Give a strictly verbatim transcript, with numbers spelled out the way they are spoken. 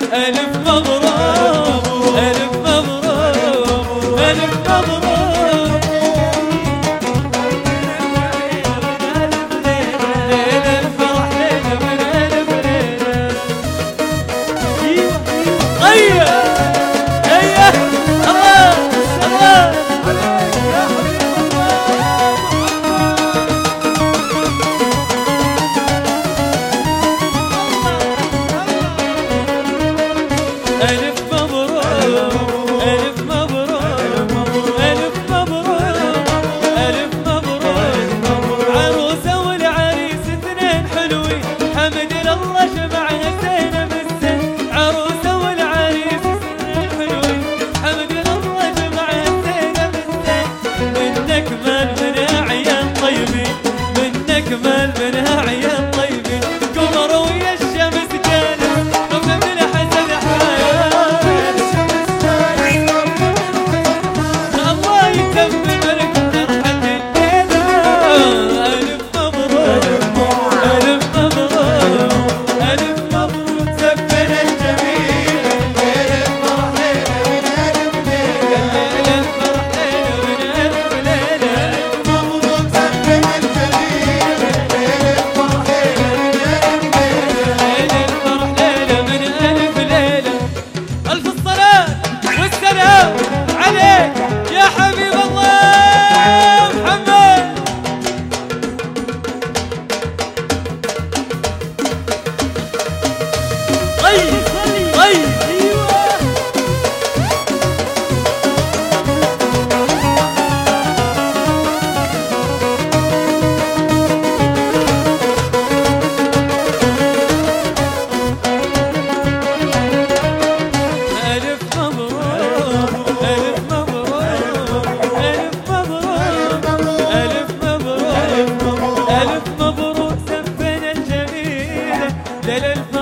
ألف مبروك ألف مبروك ألف مبروك. ليلة الفرح ليلة من ألف ليلة. أيوه أيوه الله الله عليك يا حبيب ألف مبروك ألف مبروك ألف مبروك ألف مبروك. عروسة والعريس اثنين حلوين حمد الله جمعها زينة بالزين. عروسة والعريس اثنين حلوين حمد الله جمعها زينة بالزين. من أكمل من أعيان طيبين من أكمل من أعيان طيبين. قمر ويا الشمس كانت قمنا بالحسن حياة. الله يتمم لك فرحة الليلة. ألف مبروك ألف مبروك ألف مبروك سفنا الجميل. ليلة الفرح ليلة من ألف ليلة. ليلة الفرح ليلة من ألف ليلة. ألف مبروك سفنا الجميل. ليلة الفرح ليلة من ألف ليلة. ليلة الفرح ليلة من ألف ليلة. ألف الصلاة والسلام عليك يا حبيب الله محمد. طيب طيب ايوه ألف مبروك ألف مبروك ألف مبروك ألف مبروك ألف مبروك سفنا الجميل. ليلة